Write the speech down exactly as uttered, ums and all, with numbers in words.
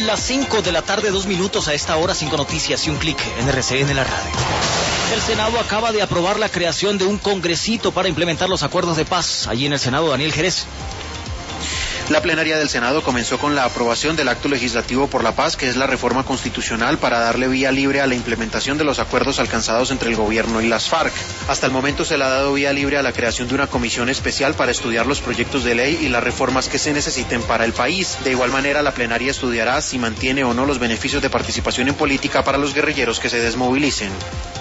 Las cinco de la tarde, dos minutos a esta hora, cinco noticias y un clic en R C N en la radio. El Senado acaba de aprobar la creación de un congresito para implementar los acuerdos de paz. Allí en el Senado, Daniel Jerez. La plenaria del Senado comenzó con la aprobación del Acto Legislativo por la Paz, que es la reforma constitucional para darle vía libre a la implementación de los acuerdos alcanzados entre el gobierno y las FARC. Hasta el momento se le ha dado vía libre a la creación de una comisión especial para estudiar los proyectos de ley y las reformas que se necesiten para el país. De igual manera, la plenaria estudiará si mantiene o no los beneficios de participación en política para los guerrilleros que se desmovilicen.